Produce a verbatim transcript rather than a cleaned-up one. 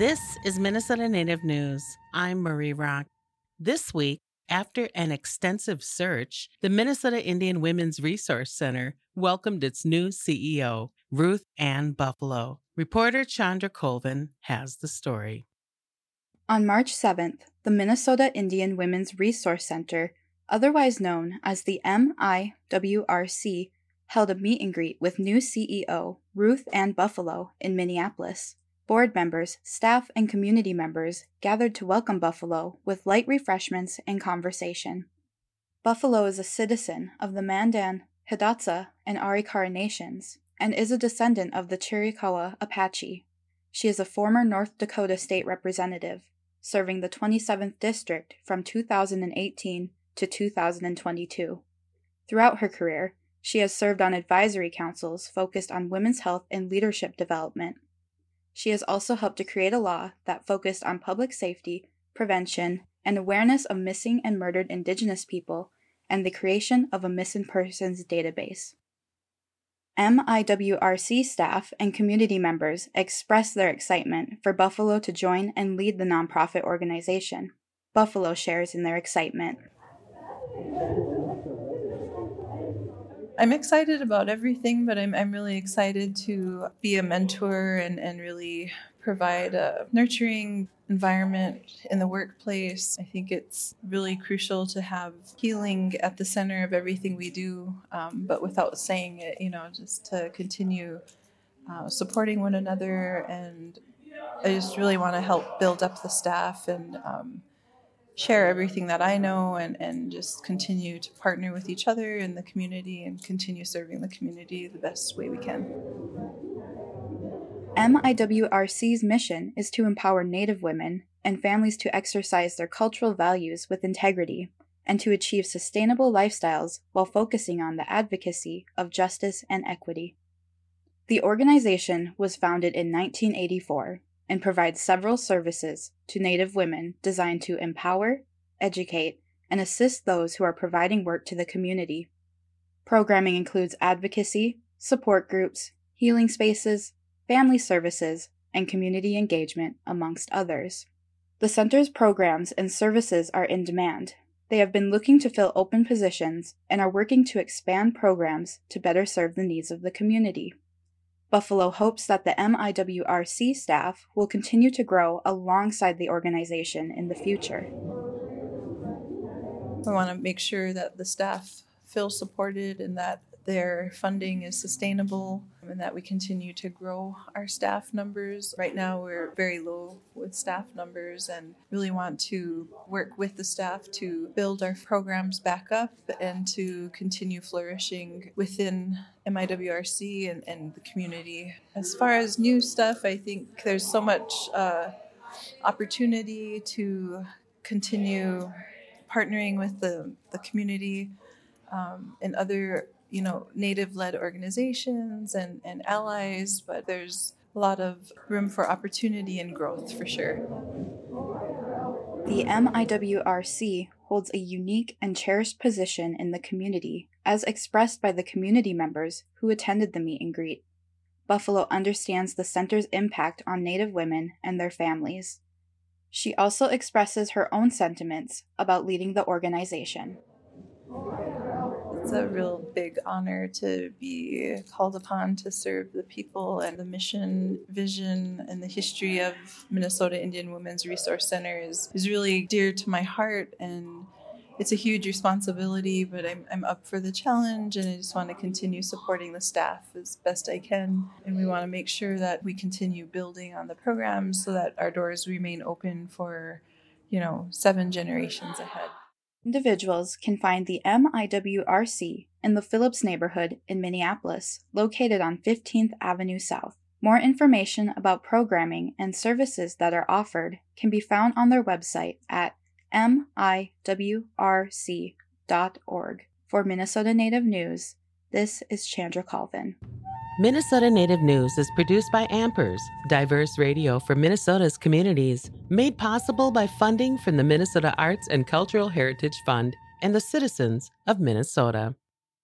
This is Minnesota Native News. I'm Marie Rock. This week, after an extensive search, the Minnesota Indian Women's Resource Center welcomed its new C E O, Ruth Ann Buffalo. Reporter Chandra Colvin has the story. On March seventh, the Minnesota Indian Women's Resource Center, otherwise known as the M I W R C, held a meet and greet with new C E O, Ruth Ann Buffalo, in Minneapolis. Board members, staff, and community members gathered to welcome Buffalo with light refreshments and conversation. Buffalo is a citizen of the Mandan, Hidatsa, and Arikara nations, and is a descendant of the Chiricahua Apache. She is a former North Dakota state representative, serving the twenty-seventh District from two thousand eighteen to two thousand twenty-two. Throughout her career, she has served on advisory councils focused on women's health and leadership development. She has also helped to create a law that focused on public safety, prevention, and awareness of missing and murdered Indigenous people, and the creation of a missing persons database. M I W R C staff and community members expressed their excitement for Buffalo to join and lead the nonprofit organization. Buffalo shares in their excitement. I'm excited about everything, but I'm I'm really excited to be a mentor and, and really provide a nurturing environment in the workplace. I think it's really crucial to have healing at the center of everything we do, um, but without saying it, you know, just to continue uh, supporting one another. And I just really want to help build up the staff and um, share everything that I know and, and just continue to partner with each other in the community and continue serving the community the best way we can. M I W R C's mission is to empower Native women and families to exercise their cultural values with integrity and to achieve sustainable lifestyles while focusing on the advocacy of justice and equity. The organization was founded in nineteen eighty-four and provides several services to Native women designed to empower, educate, and assist those who are providing work to the community. Programming includes advocacy, support groups, healing spaces, family services, and community engagement, amongst others. The center's programs and services are in demand. They have been looking to fill open positions and are working to expand programs to better serve the needs of the community. Buffalo hopes that the M I W R C staff will continue to grow alongside the organization in the future. I want to make sure that the staff feel supported and that their funding is sustainable and that we continue to grow our staff numbers. Right now we're very low with staff numbers and really want to work with the staff to build our programs back up and to continue flourishing within M I W R C and, and the community. As far as new stuff, I think there's so much uh, opportunity to continue partnering with the, the community um, and other you know, Native-led organizations and, and allies, but there's a lot of room for opportunity and growth for sure. The M I W R C holds a unique and cherished position in the community, as expressed by the community members who attended the meet and greet. Buffalo understands the center's impact on Native women and their families. She also expresses her own sentiments about leading the organization. It's a real big honor to be called upon to serve the people, and the mission, vision, and the history of Minnesota Indian Women's Resource Center is, is really dear to my heart, and it's a huge responsibility, but I'm, I'm up for the challenge, and I just want to continue supporting the staff as best I can, and we want to make sure that we continue building on the programs so that our doors remain open for, you know, seven generations ahead. Individuals can find the M I W R C in the Phillips neighborhood in Minneapolis, located on fifteenth Avenue South. More information about programming and services that are offered can be found on their website at M I W R C dot org. For Minnesota Native News, this is Chandra Colvin. Minnesota Native News is produced by Ampers, diverse radio for Minnesota's communities, made possible by funding from the Minnesota Arts and Cultural Heritage Fund and the citizens of Minnesota.